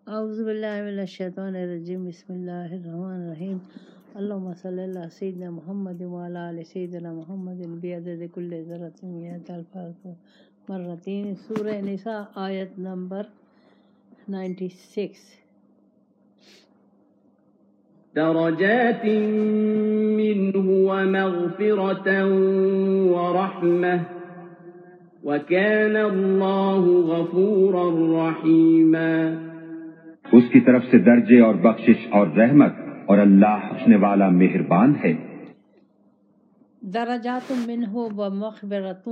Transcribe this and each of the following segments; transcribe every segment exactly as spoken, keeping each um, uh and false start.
اعوذ باللہ من الشیطان الرجیم بسم اللہ الرحمن الرحیم اللہم صلی اللہ سیدنا محمد وعلی آل سیدنا محمد بعدد کل ذرۃ مئۃ الف مرتين سورہ نساء آیت نمبر نائنٹی سکس. درجات منه ومغفرة ورحمة وكان الله غفورا رحيما. اس کی طرف سے درجے اور بخشش اور رحمت، اور اللہ بخشنے والا مہربان ہے. درجات منہ ومغفرۃ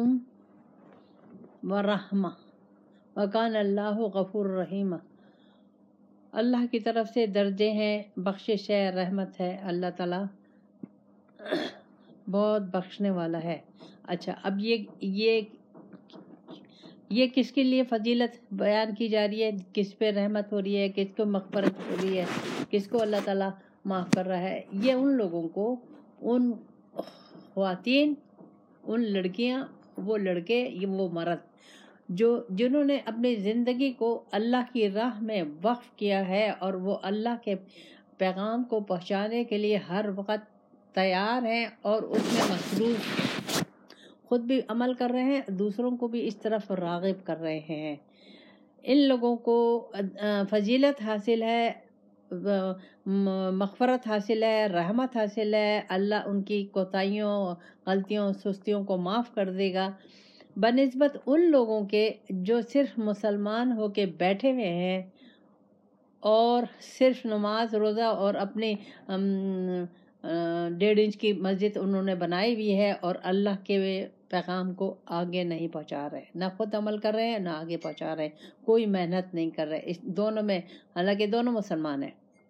ورحمہ وکان اللہ غفور رحیم. اللہ کی طرف سے درجے ہیں، بخشش ہے، رحمت ہے. اللہ تعالیٰ بہت بخشنے والا ہے. اچھا، اب یہ یہ یہ کس کے لیے فضیلت بیان کی جا رہی ہے؟ کس پہ رحمت ہو رہی ہے؟ کس کو مغفرت ہو رہی ہے؟ کس کو اللہ تعالیٰ معاف کر رہا ہے؟ یہ ان لوگوں کو، ان خواتین، ان لڑکیاں، وہ لڑکے، یہ وہ مرد جو جنہوں نے اپنی زندگی کو اللہ کی راہ میں وقف کیا ہے اور وہ اللہ کے پیغام کو پہنچانے کے لیے ہر وقت تیار ہیں اور اس میں مصروف، خود بھی عمل کر رہے ہیں، دوسروں کو بھی اس طرف راغب کر رہے ہیں. ان لوگوں کو فضیلت حاصل ہے، مغفرت حاصل ہے، رحمت حاصل ہے. اللہ ان کی کوتاہیوں، غلطیوں، سستیوں کو معاف کر دے گا بنسبت ان لوگوں کے جو صرف مسلمان ہو کے بیٹھے ہوئے ہیں اور صرف نماز روزہ اور اپنی ڈیڑھ انچ کی مسجد انہوں نے بنائی ہوئی ہے اور اللہ کے پیغام کو آگے نہیں پہنچا رہے، نہ خود عمل کر رہے ہیں نہ آگے پہنچا رہے ہیں، کوئی محنت نہیں کر رہے. اس دونوں میں، حالانکہ دونوں مسلمان ہیں،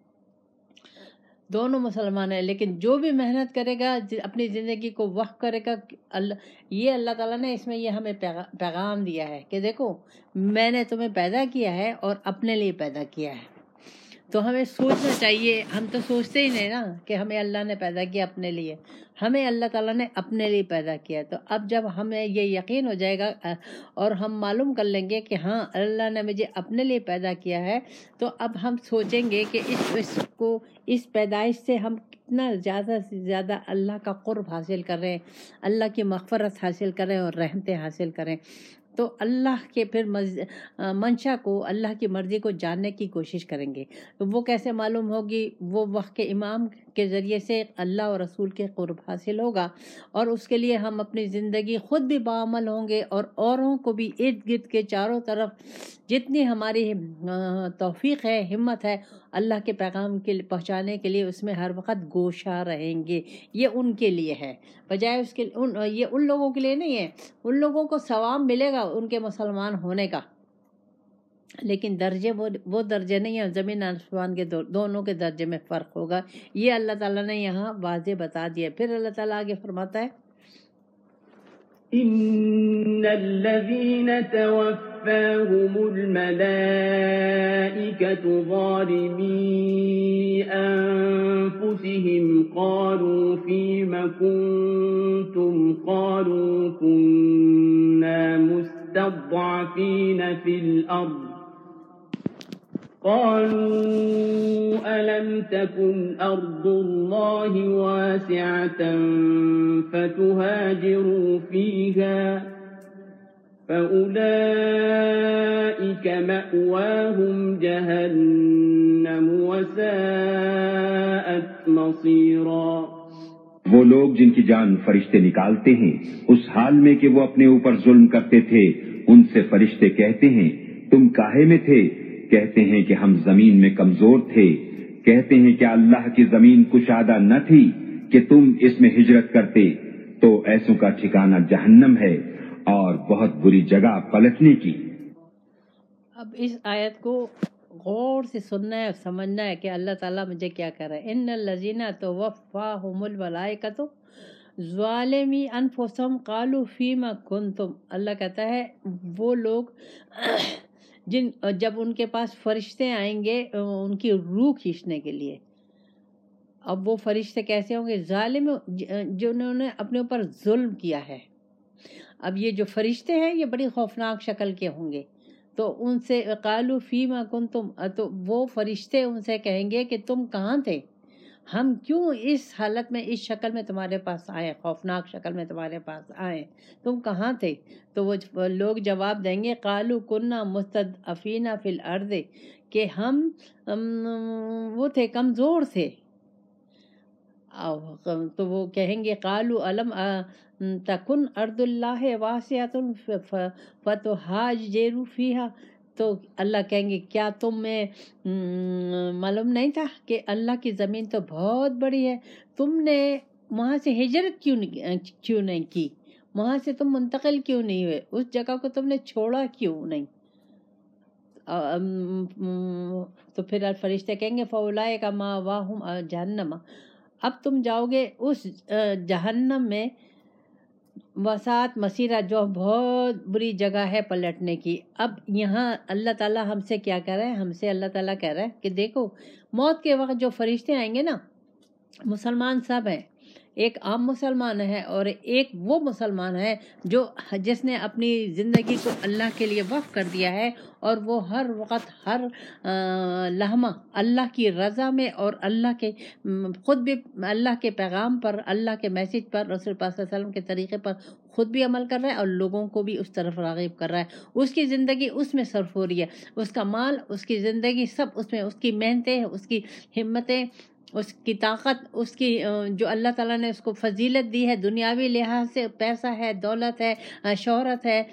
دونوں مسلمان ہیں، لیکن جو بھی محنت کرے گا، اپنی زندگی کو وقف کرے گا، اللہ یہ اللہ تعالیٰ نے اس میں یہ ہمیں پیغام دیا ہے کہ دیکھو میں نے تمہیں پیدا کیا ہے اور اپنے لیے پیدا کیا ہے. تو ہمیں سوچنا چاہیے، ہم تو سوچتے ہی نہیں نا کہ ہمیں اللہ نے پیدا کیا اپنے لیے، ہمیں اللہ تعالیٰ نے اپنے لیے پیدا کیا. تو اب جب ہمیں یہ یقین ہو جائے گا اور ہم معلوم کر لیں گے کہ ہاں اللہ نے مجھے اپنے لیے پیدا کیا ہے، تو اب ہم سوچیں گے کہ اس اس کو اس پیدائش سے ہم کتنا زیادہ سے زیادہ اللہ کا قرب حاصل کر رہے ہیں، اللہ کی مغفرت حاصل کریں اور رحمتیں حاصل کریں. تو اللہ کے پھر منشا کو، اللہ کی مرضی کو جاننے کی کوشش کریں گے. تو وہ کیسے معلوم ہوگی؟ وہ وقت کے امام کے ذریعے سے اللہ اور رسول کے قرب حاصل ہوگا، اور اس کے لیے ہم اپنی زندگی خود بھی باعمل ہوں گے اور اوروں کو بھی ارد گرد کے چاروں طرف جتنی ہماری توفیق ہے، ہمت ہے، اللہ کے پیغام کے پہنچانے کے لیے اس میں ہر وقت گوشہ رہیں گے. یہ ان کے لیے ہے، بجائے اس کے ان یہ ان لوگوں کے لیے نہیں ہے. ان لوگوں کو ثواب ملے گا ان کے مسلمان ہونے کا، لیکن درجے وہ وہ درجے نہیں ہیں. زمین آسمان کے دونوں کے درجے میں فرق ہوگا. یہ اللہ تعالیٰ نے یہاں واضح بتا دیا. پھر اللہ تعالیٰ آگے فرماتا ہے ان الذين توفاهم الملائكة ظالمي انفسهم قالوا فيم كنتم قالوا كنا مستضعفين في الارض قالوا ألم تكن أرض الله واسعة فتهاجروا فيها فأولئك مأواهم جهنم وساءت مصيرا. وہ لوگ جن کی جان فرشتے نکالتے ہیں اس حال میں کہ وہ اپنے اوپر ظلم کرتے تھے، ان سے فرشتے کہتے ہیں تم کاہے میں تھے؟ کہتے ہیں کہ ہم زمین میں کمزور تھے. کہتے ہیں کہ اللہ کی زمین کشادہ نہ تھی کہ تم اس میں ہجرت کرتے. تو ایسوں کا ٹھکانہ جہنم ہے اور بہت بری جگہ پلٹنے کی. اب اس آیت کو غور سے سننا ہے، سمجھنا ہے کہ اللہ تعالیٰ مجھے کیا کر رہا ہے. ان الذین توفاہم الملائکۃ ظالمی انفسہم قالوا فیما کنتم. اللہ کہتا ہے وہ لوگ جن جب ان کے پاس فرشتے آئیں گے ان کی روح کھینچنے کے لیے. اب وہ فرشتے کیسے ہوں گے؟ ظالم، جنہوں نے اپنے اوپر ظلم کیا ہے. اب یہ جو فرشتے ہیں یہ بڑی خوفناک شکل کے ہوں گے. تو ان سے قالو فیما کنتم، تو وہ فرشتے ان سے کہیں گے کہ تم کہاں تھے، ہم کیوں اس حالت میں اس شکل میں تمہارے پاس آئے، خوفناک شکل میں تمہارے پاس آئے، تم کہاں تھے؟ تو وہ لوگ جواب دیں گے قالو کننا مستضعفین فی الارض، کہ ہم وہ تھے کمزور تھے. تو وہ کہیں گے قالو علم تکن ارض اللہ واسعۃ فتہاجروا فیہا، تو اللہ کہیں گے کیا تمہیں معلوم نہیں تھا کہ اللہ کی زمین تو بہت بڑی ہے، تم نے وہاں سے ہجرت کیوں کیوں نہیں کی، وہاں سے تم منتقل کیوں نہیں ہوئے، اس جگہ کو تم نے چھوڑا کیوں نہیں؟ تو پھر فرشتے کہیں گے فَأُولَٰئِکَ مَأْوَاهُمْ جہنم، اب تم جاؤ گے اس جہنم میں، وسعت مسیرہ، جو بہت بری جگہ ہے پلٹنے کی. اب یہاں اللہ تعالیٰ ہم سے کیا کہہ رہا ہے؟ ہم سے اللہ تعالیٰ کہہ رہا ہے کہ دیکھو موت کے وقت جو فرشتے آئیں گے نا، مسلمان سب ہیں، ایک عام مسلمان ہے اور ایک وہ مسلمان ہے جو جس نے اپنی زندگی کو اللہ کے لیے وقف کر دیا ہے، اور وہ ہر وقت ہر لمحہ اللہ کی رضا میں اور اللہ کے خود بھی اللہ کے پیغام پر، اللہ کے میسج پر، رسول پاک صلی اللہ علیہ وسلم کے طریقے پر خود بھی عمل کر رہا ہے اور لوگوں کو بھی اس طرف راغب کر رہا ہے. اس کی زندگی اس میں صرف ہو رہی ہے، اس کا مال، اس کی زندگی سب اس میں، اس کی محنتیں، اس کی ہمتیں، اس کی طاقت، اس کی جو اللہ تعالیٰ نے اس کو فضیلت دی ہے دنیاوی لحاظ سے، پیسہ ہے، دولت ہے، شہرت ہے،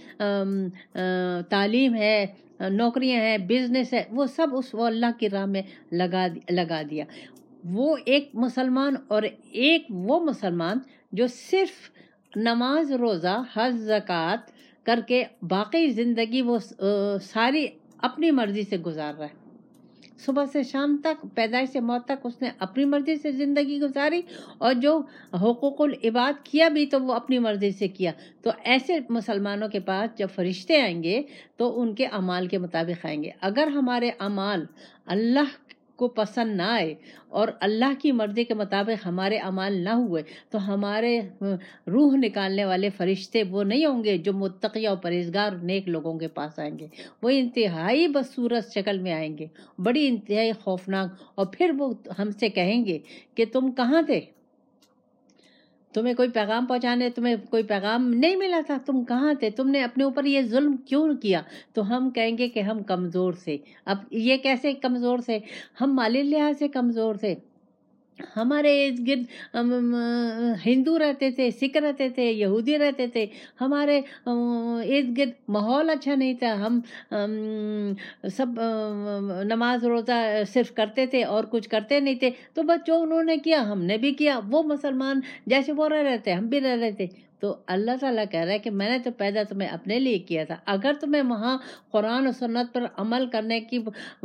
تعلیم ہے، نوکریاں ہیں، بزنس ہے، وہ سب اس وہ اللہ کی راہ میں لگا لگا دیا. وہ ایک مسلمان اور ایک وہ مسلمان جو صرف نماز، روزہ، حج، زکوٰۃ کر کے باقی زندگی وہ ساری اپنی مرضی سے گزار رہا ہے. صبح سے شام تک، پیدائش سے موت تک اس نے اپنی مرضی سے زندگی گزاری، اور جو حقوق العباد کیا بھی تو وہ اپنی مرضی سے کیا. تو ایسے مسلمانوں کے پاس جب فرشتے آئیں گے تو ان کے اعمال کے مطابق آئیں گے. اگر ہمارے اعمال اللہ کو پسند نہ آئے اور اللہ کی مرضی کے مطابق ہمارے اعمال نہ ہوئے، تو ہمارے روح نکالنے والے فرشتے وہ نہیں ہوں گے جو متقی اور پرہیزگار نیک لوگوں کے پاس آئیں گے. وہ انتہائی بدصورت شکل میں آئیں گے، بڑی انتہائی خوفناک، اور پھر وہ ہم سے کہیں گے کہ تم کہاں تھے، تمہیں کوئی پیغام پہنچانے، تمہیں کوئی پیغام نہیں ملا تھا، تم کہاں تھے، تم نے اپنے اوپر یہ ظلم کیوں کیا؟ تو ہم کہیں گے کہ ہم کمزور تھے. اب یہ کیسے کمزور تھے؟ ہم مالی لحاظ سے کمزور تھے، ہمارے ارد گرد ہندو رہتے تھے، سکھ رہتے تھے، یہودی رہتے تھے، ہمارے ارد گرد ماحول اچھا نہیں تھا، ہم سب نماز روزہ صرف کرتے تھے اور کچھ کرتے نہیں تھے. تو بس جو انہوں نے کیا ہم نے بھی کیا، وہ مسلمان جیسے وہ رہ رہے تھے ہم بھی رہ رہے تھے. تو اللہ تعالیٰ کہہ رہا ہے کہ میں نے تو پیدا تمہیں اپنے لیے کیا تھا. اگر تمہیں وہاں قرآن و سنت پر عمل کرنے کی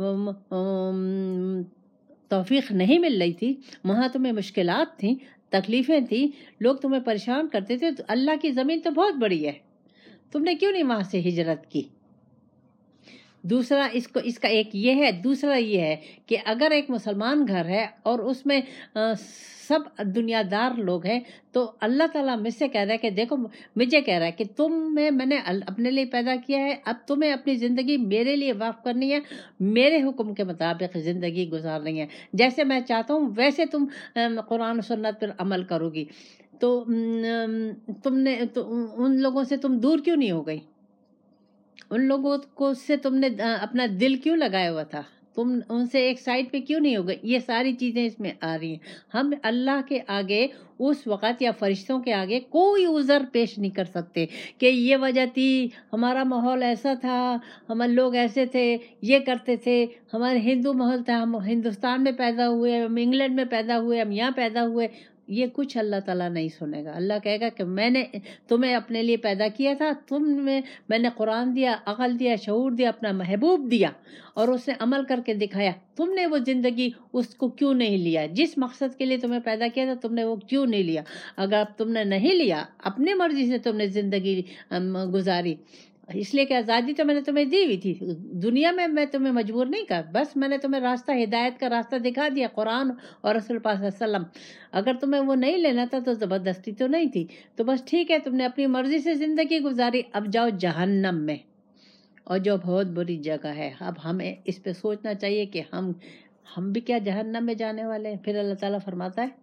توفیق نہیں مل رہی تھی، وہاں تمہیں مشکلات تھیں، تکلیفیں تھیں، لوگ تمہیں پریشان کرتے تھے، تو اللہ کی زمین تو بہت بڑی ہے، تم نے کیوں نہیں وہاں سے ہجرت کی؟ دوسرا اس کو اس کا ایک یہ ہے. دوسرا یہ ہے کہ اگر ایک مسلمان گھر ہے اور اس میں سب دنیا دار لوگ ہیں، تو اللہ تعالیٰ مجھ سے کہہ رہا ہے کہ دیکھو مجھے کہہ رہا ہے کہ تم میں میں نے اپنے لیے پیدا کیا ہے، اب تمہیں اپنی زندگی میرے لیے وقف کرنی ہے، میرے حکم کے مطابق زندگی گزارنی ہے، جیسے میں چاہتا ہوں ویسے تم قرآن و سنت پر عمل کرو گی. تو تم نے تو ان لوگوں سے تم دور کیوں نہیں ہو گئی؟ ان لوگوں کو سے تم نے اپنا دل کیوں لگایا ہوا تھا؟ تم ان سے ایک سائڈ پہ کیوں نہیں ہو گئی؟ یہ ساری چیزیں اس میں آ رہی ہیں. ہم اللہ کے آگے اس وقت یا فرشتوں کے آگے کوئی عذر پیش نہیں کر سکتے کہ یہ وجہ تھی، ہمارا ماحول ایسا تھا، ہمارے لوگ ایسے تھے، یہ کرتے تھے، ہمارے ہندو ماحول تھا، ہم ہندوستان میں پیدا ہوئے، ہم انگلینڈ میں پیدا ہوئے، ہم یہاں پیدا ہوئے. یہ کچھ اللہ تعالیٰ نہیں سنے گا. اللہ کہے گا کہ میں نے تمہیں اپنے لیے پیدا کیا تھا، تم میں میں نے قرآن دیا، عقل دیا، شعور دیا، اپنا محبوب دیا اور اس نے عمل کر کے دکھایا. تم نے وہ زندگی اس کو کیوں نہیں لیا؟ جس مقصد کے لیے تمہیں پیدا کیا تھا تم نے وہ کیوں نہیں لیا؟ اگر تم نے نہیں لیا، اپنی مرضی سے تم نے زندگی گزاری، اس لیے کہ آزادی تو میں نے تمہیں دی ہوئی تھی، دنیا میں میں تمہیں مجبور نہیں کر، بس میں نے تمہیں راستہ، ہدایت کا راستہ دکھا دیا، قرآن اور رسول پاک صلی اللہ علیہ وسلم. اگر تمہیں وہ نہیں لینا تھا تو زبردستی تو نہیں تھی، تو بس ٹھیک ہے، تم نے اپنی مرضی سے زندگی گزاری، اب جاؤ جہنم میں. اور جو بہت بری جگہ ہے. اب ہمیں اس پہ سوچنا چاہیے کہ ہم ہم بھی کیا جہنم میں جانے والے ہیں. پھر اللہ تعالیٰ فرماتا ہے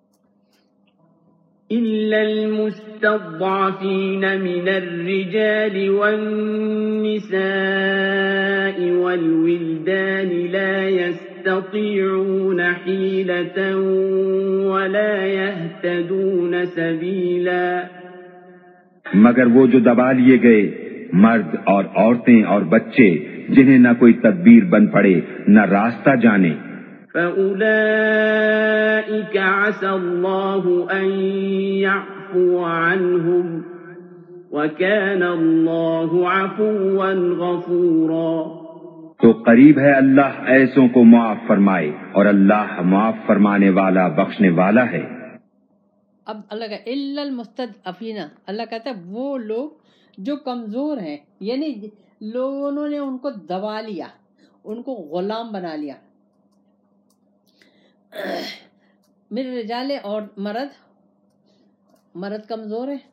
إلا المستضعفين من الرجال والنساء والولدان لا يستطيعون حيلة ولا يهتدون سبيلا. مگر وہ جو دبا لیے گئے مرد اور عورتیں اور بچے جنہیں نہ کوئی تدبیر بن پڑے نہ راستہ جانے. فأولئك عسى الله أن يعفو عنهم وكان الله عفوا غفورا. تو قریب ہے اللہ ایسوں کو معاف فرمائے اور اللہ معاف فرمانے والا بخشنے والا ہے. اب اللہ کا الا المستضعفین، اللہ کہتا ہے وہ لوگ جو کمزور ہیں، یعنی لوگوں نے ان کو دبا لیا، ان کو غلام بنا لیا. میرے رجال اور مرد مرد کمزور ہیں،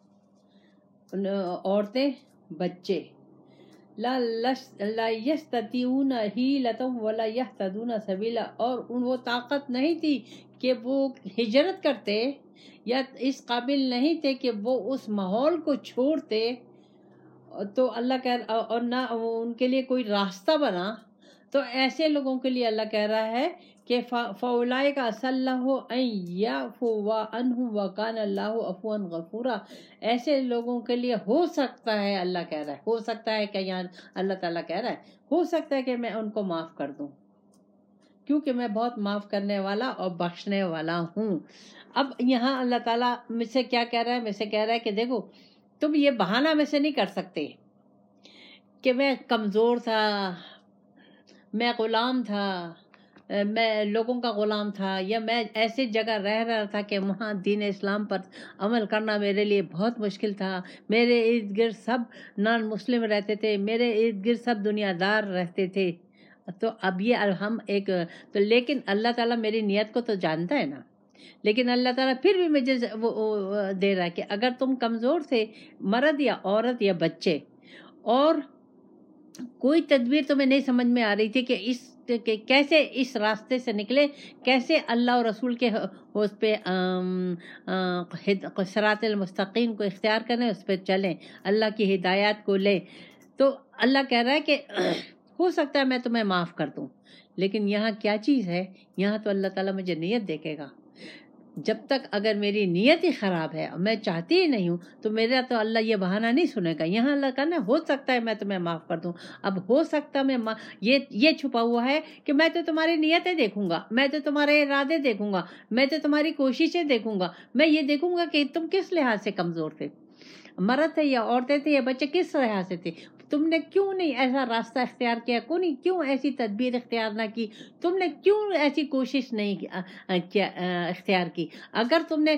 عورتیں بچے لا لا یستطیعون حیلۃ ولا یہتدون سبیلا، اور ان وہ طاقت نہیں تھی کہ وہ ہجرت کرتے یا اس قابل نہیں تھے کہ وہ اس ماحول کو چھوڑتے. تو اللہ کہہ اور نہ ان کے لیے کوئی راستہ بنا. تو ایسے لوگوں کے لیے اللہ کہہ رہا ہے کہ فَأُولَئِكَ عَسَى اللَّهُ أَن يَعْفُوَ عَنْهُمْ وَكَانَ اللَّهُ عَفُوًّا غَفُورًا. ایسے لوگوں کے لیے ہو سکتا ہے، اللہ کہہ رہا ہے ہو سکتا ہے کہ یہاں اللہ تعالیٰ کہہ رہا ہے ہو سکتا ہے کہ میں ان کو معاف کر دوں، کیونکہ میں بہت معاف کرنے والا اور بخشنے والا ہوں. اب یہاں اللہ تعالیٰ مجھ سے کیا کہہ رہا ہے؟ مجھ سے کہہ رہا ہے کہ دیکھو تم یہ بہانہ میں سے نہیں کر سکتے کہ میں کمزور تھا، میں غلام تھا، میں لوگوں کا غلام تھا، یا میں ایسی جگہ رہ رہا تھا کہ وہاں دین اسلام پر عمل کرنا میرے لیے بہت مشکل تھا، میرے ارد گرد سب نان مسلم رہتے تھے، میرے ارد گرد سب دنیا دار رہتے تھے. تو اب یہ ہم ایک تو لیکن اللہ تعالیٰ میری نیت کو تو جانتا ہے نا. لیکن اللہ تعالیٰ پھر بھی مجھے وہ دے رہا ہے کہ اگر تم کمزور تھے، مرد یا عورت یا بچے، اور کوئی تدبیر تمہیں نہیں سمجھ میں آ رہی تھی کہ اس کہ کیسے اس راستے سے نکلے، کیسے اللہ اور رسول کے اس پہ صراط المستقیم کو اختیار کریں، اس پہ چلیں، اللہ کی ہدایات کو لیں. تو اللہ کہہ رہا ہے کہ ہو سکتا ہے میں تمہیں معاف کر دوں، لیکن یہاں کیا چیز ہے؟ یہاں تو اللہ تعالیٰ مجھے نیت دیکھے گا. جب تک اگر میری نیت ہی خراب ہے اور میں چاہتی ہی نہیں ہوں تو میرا تو اللہ یہ بہانہ نہیں سنے گا. یہاں اللہ کہنا ہو سکتا ہے میں تمہیں معاف کر دوں. اب ہو سکتا میں یہ یہ چھپا ہوا ہے کہ میں تو تمہاری نیتیں دیکھوں گا، میں تو تمہارے ارادے دیکھوں گا، میں تو تمہاری کوششیں دیکھوں گا، میں یہ دیکھوں گا کہ تم کس لحاظ سے کمزور تھے، مرد تھے یا عورتیں تھے یا بچے، کس لحاظ سے تھے. تم نے کیوں نہیں ایسا راستہ اختیار کیا، کیوں نہیں کیوں ایسی تدبیر اختیار نہ کی، تم نے کیوں ایسی کوشش نہیں کیا اختیار کی. اگر تم نے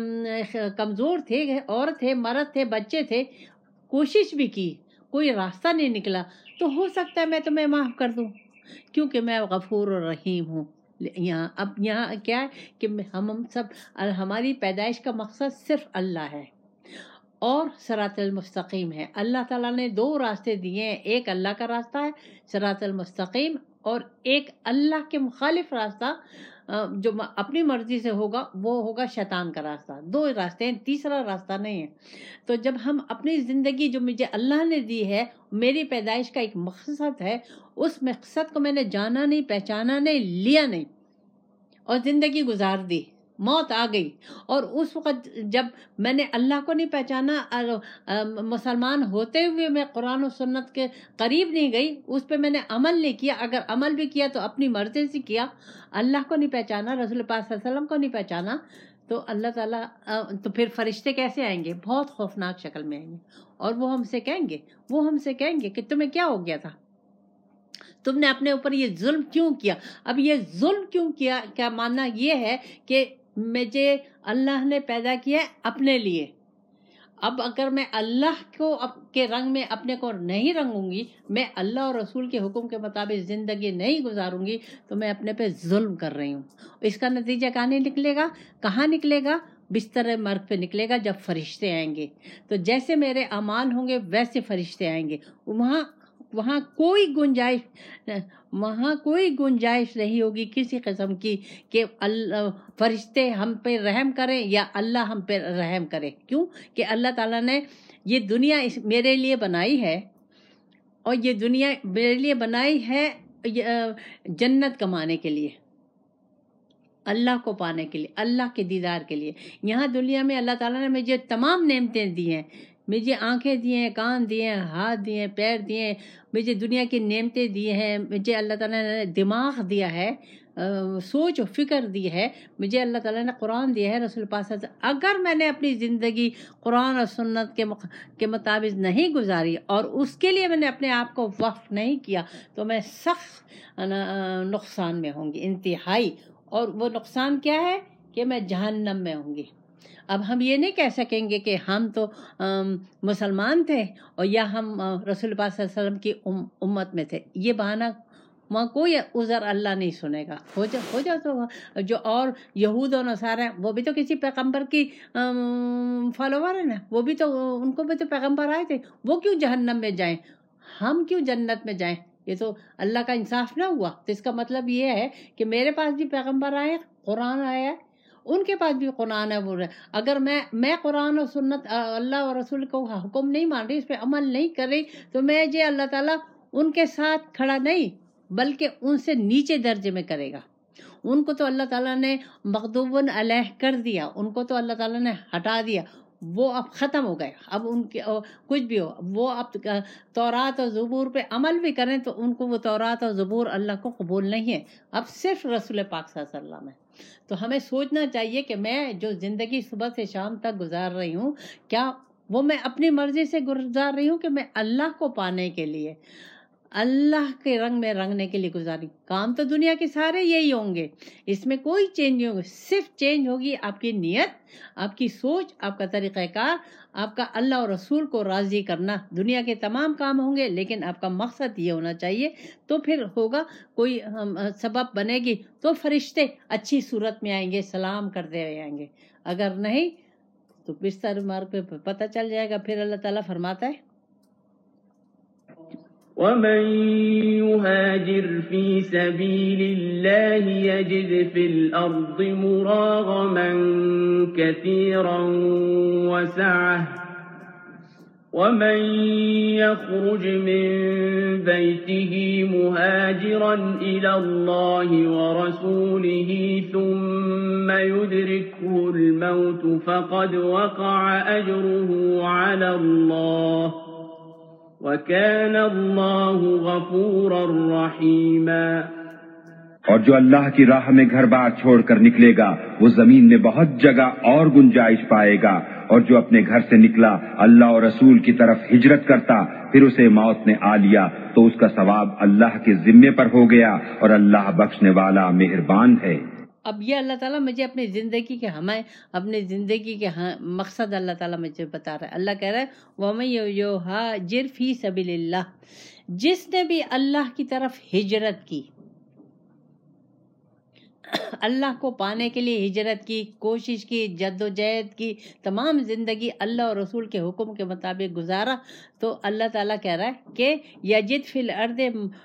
کمزور تھے، عورت تھے، مرد تھے، بچے تھے، کوشش بھی کی، کوئی راستہ نہیں نکلا، تو ہو سکتا ہے میں تمہیں معاف کر دوں، کیونکہ میں غفور و رحیم ہوں. یہاں اب یہاں کیا ہے کہ ہم سب ہماری پیدائش کا مقصد صرف اللہ ہے اور صراط المستقیم ہے. اللہ تعالیٰ نے دو راستے دیے ہیں، ایک اللہ کا راستہ ہے صراط المستقیم، اور ایک اللہ کے مخالف راستہ جو اپنی مرضی سے ہوگا وہ ہوگا شیطان کا راستہ. دو راستے ہیں، تیسرا راستہ نہیں ہے. تو جب ہم اپنی زندگی جو مجھے اللہ نے دی ہے، میری پیدائش کا ایک مقصد ہے، اس مقصد کو میں نے جانا نہیں، پہچانا نہیں، لیا نہیں اور زندگی گزار دی، موت آ گئی. اور اس وقت جب میں نے اللہ کو نہیں پہچانا، مسلمان ہوتے ہوئے میں قرآن و سنت کے قریب نہیں گئی، اس پہ میں نے عمل نہیں کیا، اگر عمل بھی کیا تو اپنی مرضی سے کیا، اللہ کو نہیں پہچانا، رسول پاک صلی اللہ علیہ وسلم کو نہیں پہچانا، تو اللہ تعالیٰ تو پھر فرشتے کیسے آئیں گے؟ بہت خوفناک شکل میں آئیں گے، اور وہ ہم سے کہیں گے وہ ہم سے کہیں گے کہ تمہیں کیا ہو گیا تھا، تم نے اپنے اوپر یہ ظلم کیوں کیا. اب یہ ظلم کیوں کیا، کیا ماننا یہ ہے کہ مجھے اللہ نے پیدا کیا اپنے لیے. اب اگر میں اللہ کو کے رنگ میں اپنے کو نہیں رنگوں گی، میں اللہ اور رسول کے حکم کے مطابق زندگی نہیں گزاروں گی، تو میں اپنے پہ ظلم کر رہی ہوں. اس کا نتیجہ کہاں نکلے گا؟ کہاں نکلے گا؟ بستر مرگ پہ نکلے گا، جب فرشتے آئیں گے. تو جیسے میرے اعمال ہوں گے ویسے فرشتے آئیں گے. وہاں وہاں کوئی گنجائش وہاں کوئی گنجائش نہیں ہوگی کسی قسم کی کہ اللہ فرشتے ہم پہ رحم کریں یا اللہ ہم پہ رحم کرے. کیوں کہ اللہ تعالیٰ نے یہ دنیا اس میرے لیے بنائی ہے، اور یہ دنیا میرے لیے بنائی ہے جنت کمانے کے لیے، اللہ کو پانے کے لیے، اللہ کے دیدار کے لیے. یہاں دنیا میں اللہ تعالیٰ نے مجھے تمام نعمتیں دی ہیں، مجھے آنکھیں دی ہیں، کان دیے ہیں، ہاتھ دیے ہیں، پیر دیے ہیں، مجھے دنیا کی نعمتیں دی ہیں، مجھے اللہ تعالیٰ نے دماغ دیا ہے، سوچ و فکر دی ہے، مجھے اللہ تعالیٰ نے قرآن دیا ہے، رسول پاک صلی اللہ علیہ وسلم. اگر میں نے اپنی زندگی قرآن اور سنت کے مق... کے مطابق نہیں گزاری اور اس کے لیے میں نے اپنے آپ کو وقف نہیں کیا تو میں سخت نقصان میں ہوں گی، انتہائی. اور وہ نقصان کیا ہے کہ میں جہنم میں ہوں گی. اب ہم یہ نہیں کہہ سکیں گے کہ ہم تو مسلمان تھے اور یا ہم رسول پاک صلی اللہ علیہ وسلم کی امت میں تھے. یہ بہانہ وہاں کوئی عذر اللہ نہیں سنے گا. ہو جا ہو جا تو جو اور یہود و نصارہ ہیں وہ بھی تو کسی پیغمبر کی فالوور ہیں نا، وہ بھی تو ان کو بھی تو پیغمبر آئے تھے، وہ کیوں جہنم میں جائیں، ہم کیوں جنت میں جائیں؟ یہ تو اللہ کا انصاف نہ ہوا. تو اس کا مطلب یہ ہے کہ میرے پاس بھی پیغمبر آئے، قرآن آیا ہے، ان کے پاس بھی قرآن ہے. وہ اگر میں میں قرآن اور سنت اللہ اور رسول کو حکم نہیں مان رہی، اس پہ عمل نہیں کر رہی، تو میں یہ اللہ تعالیٰ ان کے ساتھ کھڑا نہیں بلکہ ان سے نیچے درجے میں کرے گا. ان کو تو اللہ تعالیٰ نے مغضوب علیہ کر دیا، ان کو تو اللہ تعالیٰ نے ہٹا دیا، وہ اب ختم ہو گئے. اب ان کے کچھ بھی ہو، وہ اب تورات اور زبور پہ عمل بھی کریں تو ان کو وہ تورات اور زبور اللہ کو قبول نہیں ہے. اب صرف رسول پاک صلی اللہ علیہ وسلم ہے. تو ہمیں سوچنا چاہیے کہ میں جو زندگی صبح سے شام تک گزار رہی ہوں، کیا وہ میں اپنی مرضی سے گزار رہی ہوں کہ میں اللہ کو پانے کے لیے، اللہ کے رنگ میں رنگنے کے لیے گزاری. کام تو دنیا کے سارے یہی ہوں گے، اس میں کوئی چینج نہیں ہوگی. صرف چینج ہوگی آپ کی نیت، آپ کی سوچ، آپ کا طریقہ کار، آپ کا اللہ اور رسول کو راضی کرنا. دنیا کے تمام کام ہوں گے لیکن آپ کا مقصد یہ ہونا چاہیے. تو پھر ہوگا کوئی سبب بنے گی تو فرشتے اچھی صورت میں آئیں گے، سلام کرتے ہوئے آئیں گے. اگر نہیں تو بستر مار پہ پتہ چل جائے گا. پھر اللہ تعالیٰ فرماتا ہے وَمَن يُهَاجِرْ فِي سَبِيلِ اللَّهِ يَجِدْ فِي الْأَرْضِ مُرَاغَمًا كَثِيرًا وَسَعَةً وَمَن يَخْرُجْ مِن بَيْتِهِ مُهَاجِرًا إِلَى اللَّهِ وَرَسُولِهِ ثُمَّ يُدْرِكْهُ الْمَوْتُ فَقَدْ وَقَعَ أَجْرُهُ عَلَى اللَّهِ وَكَانَ اللَّهُ غَفُورًا رَحِيمًا. اور جو اللہ کی راہ میں گھر بار چھوڑ کر نکلے گا وہ زمین میں بہت جگہ اور گنجائش پائے گا. اور جو اپنے گھر سے نکلا اللہ اور رسول کی طرف ہجرت کرتا پھر اسے موت نے آ لیا تو اس کا ثواب اللہ کے ذمے پر ہو گیا، اور اللہ بخشنے والا مہربان ہے. اب یہ اللہ تعالیٰ مجھے اپنی زندگی کے ہمیں اپنی زندگی کے مقصد اللہ تعالیٰ مجھے بتا رہا ہے. اللہ کہہ رہا ہے وَمَن يُهَاجِرْ فِي سَبِيلِ اللَّهِ، جس نے بھی اللہ کی طرف ہجرت کی، اللہ کو پانے کے لیے ہجرت کی، کوشش کی، جد و جہد کی، تمام زندگی اللہ اور رسول کے حکم کے مطابق گزارا، تو اللہ تعالیٰ کہہ رہا ہے کہ یجد فی الارض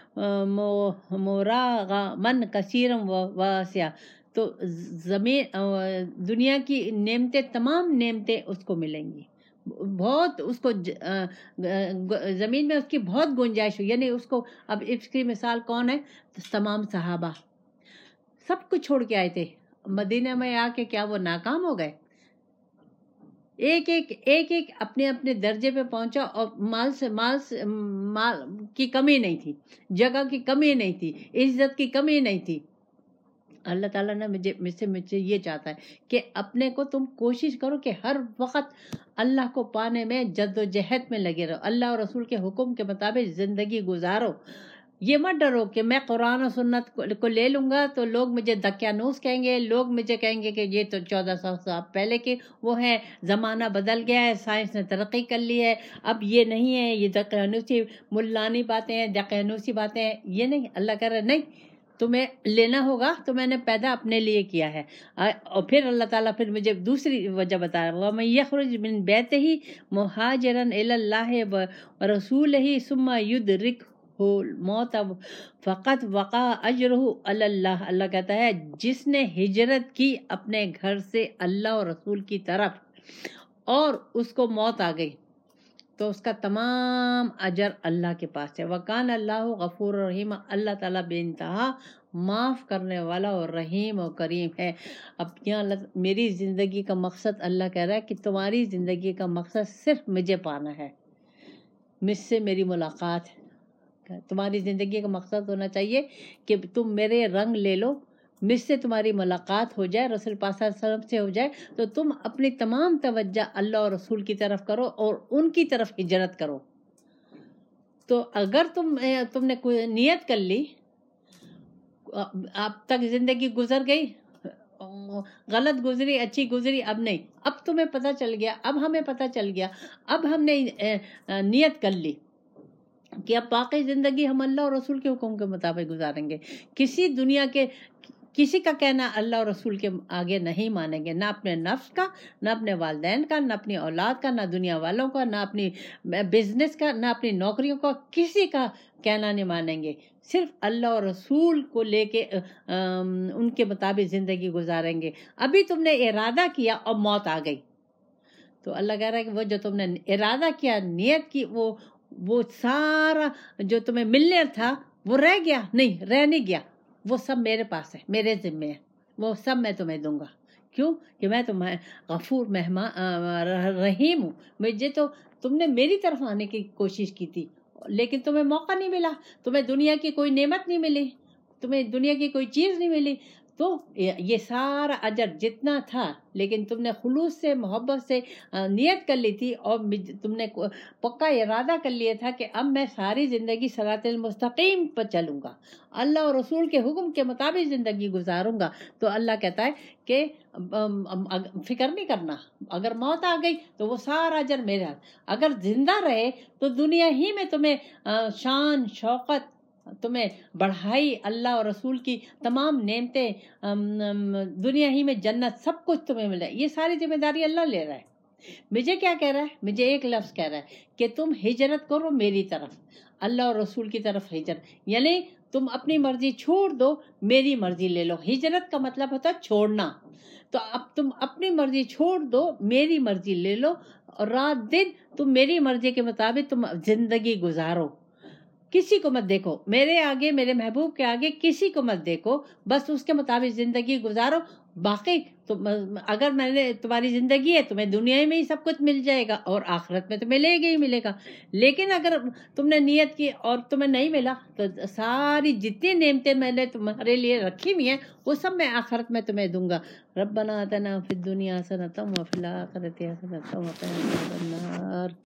مراغمن کثیرا واسعا، تو زمین دنیا کی نعمتیں تمام نعمتیں اس کو ملیں گی. بہت اس کو زمین میں اس کی بہت گنجائش ہو. یعنی اس کو اب اس کی مثال کون ہے؟ تمام صحابہ سب کچھ چھوڑ کے آئے تھے مدینہ میں آ کے، کیا وہ ناکام ہو گئے؟ ایک ایک ایک ایک اپنے اپنے درجے پہ پہنچا، اور مال سے مال سے مال کی کمی نہیں تھی، جگہ کی کمی نہیں تھی، عزت کی کمی نہیں تھی. اللہ تعالیٰ نے مجھے مجھ سے مجھ سے یہ چاہتا ہے کہ اپنے کو تم کوشش کرو کہ ہر وقت اللہ کو پانے میں جد و جہد میں لگے رہو، اللہ اور رسول کے حکم کے مطابق زندگی گزارو. یہ مت ڈرو کہ میں قرآن و سنت کو لے لوں گا تو لوگ مجھے دقیانوس کہیں گے، لوگ مجھے کہیں گے کہ یہ تو چودہ سو سال پہلے کے وہ ہے، زمانہ بدل گیا ہے، سائنس نے ترقی کر لی ہے، اب یہ نہیں ہے، یہ دقیانوسی ملانی باتیں ہیں، دقیانوسی باتیں ہیں. یہ نہیں، اللہ کہہ رہا ہے نہیں، تمہیں لینا ہوگا تو میں نے پیدا اپنے لیے کیا ہے. اور پھر اللہ تعالیٰ پھر مجھے دوسری وجہ بتا رہا ہے وَمَن يَخْرُجْ مِن بَيْتِهِ مُهَاجِرًا إِلَى اللَّهِ وَرَسُولِهِ ثُمَّ يُدْرِكْهُ ہو موت اب فقط وقع اجرہ علی اللہ، اللہ کہتا ہے جس نے ہجرت کی اپنے گھر سے اللہ اور رسول کی طرف اور اس کو موت آ گئی تو اس کا تمام اجر اللہ کے پاس ہے۔ وکان اللہ غفور رحیم، اللہ تعالیٰ بے انتہا معاف کرنے والا اور رحیم اور کریم ہے۔ اب یہاں اللہ میری زندگی کا مقصد اللہ کہہ رہا ہے کہ تمہاری زندگی کا مقصد صرف مجھے پانا ہے، مجھ سے میری ملاقات ہے۔ تمہاری زندگی کا مقصد ہونا چاہیے کہ تم میرے رنگ لے لو، مجھ سے تمہاری ملاقات ہو جائے، رسول پاک صلی اللہ علیہ وسلم سے ہو جائے، تو تم اپنی تمام توجہ اللہ اور رسول کی طرف کرو اور ان کی طرف ہجرت کرو۔ تو اگر تم تم نے کوئی نیت کر لی، اب تک زندگی گزر گئی، غلط گزری اچھی گزری، اب نہیں، اب تمہیں پتہ چل گیا، اب ہمیں پتہ چل گیا، اب ہم نے نیت کر لی کہ اب باقی زندگی ہم اللہ اور رسول کے حکم کے مطابق گزاریں گے، کسی دنیا کے کسی کا کہنا اللہ اور رسول کے آگے نہیں مانیں گے، نہ اپنے نفس کا، نہ اپنے والدین کا، نہ اپنی اولاد کا، نہ دنیا والوں کا، نہ اپنی بزنس کا، نہ اپنی نوکریوں کا، کسی کا کہنا نہیں مانیں گے، صرف اللہ اور رسول کو لے کے ان کے مطابق زندگی گزاریں گے۔ ابھی تم نے ارادہ کیا اور موت آ گئی تو اللہ کہہ رہا ہے کہ وہ جو تم نے ارادہ کیا، نیت کی، وہ وہ سارا جو تمہیں ملنے تھا وہ رہ گیا نہیں، رہ نہیں گیا، وہ سب میرے پاس ہے، میرے ذمے ہے، وہ سب میں تمہیں دوں گا۔ کیوں کہ میں تمہیں غفور مہمان رحیم ہوں۔ مجھے تو تم نے میری طرف آنے کی کوشش کی تھی لیکن تمہیں موقع نہیں ملا، تمہیں دنیا کی کوئی نعمت نہیں ملی، تمہیں دنیا کی کوئی چیز نہیں ملی، تو یہ سارا اجر جتنا تھا، لیکن تم نے خلوص سے محبت سے نیت کر لی تھی اور تم نے پکا ارادہ کر لیا تھا کہ اب میں ساری زندگی صراط المستقیم پر چلوں گا، اللہ اور رسول کے حکم کے مطابق زندگی گزاروں گا، تو اللہ کہتا ہے کہ فکر نہیں کرنا، اگر موت آ گئی تو وہ سارا اجر میرے ہاتھ، اگر زندہ رہے تو دنیا ہی میں تمہیں شان شوقت، تمہیں بڑھائی، اللہ اور رسول کی تمام نعمتیں، دنیا ہی میں جنت، سب کچھ تمہیں ملے، یہ ساری ذمہ داری اللہ لے رہا ہے۔ مجھے کیا کہہ رہا ہے؟ مجھے ایک لفظ کہہ رہا ہے کہ تم ہجرت کرو میری طرف، اللہ اور رسول کی طرف ہجرت، یعنی تم اپنی مرضی چھوڑ دو، میری مرضی لے لو۔ ہجرت کا مطلب ہوتا ہے چھوڑنا، تو اب تم اپنی مرضی چھوڑ دو، میری مرضی لے لو، اور رات دن تم میری مرضی کے مطابق تم زندگی گزارو، کسی کو مت دیکھو، میرے آگے، میرے محبوب کے آگے کسی کو مت دیکھو، بس اس کے مطابق زندگی گزارو۔ باقی تو اگر میں نے تمہاری زندگی ہے تمہیں دنیا میں ہی سب کچھ مل جائے گا اور آخرت میں تو ملے گا ہی ملے گا، لیکن اگر تم نے نیت کی اور تمہیں نہیں ملا تو ساری جتنی نعمتیں میں نے تمہارے لیے رکھی ہوئی ہیں وہ سب میں آخرت میں تمہیں دوں گا۔ ربنا آتنا فی الدنیا حسنۃ وفی الآخرۃ حسنۃ وقنا عذاب النار۔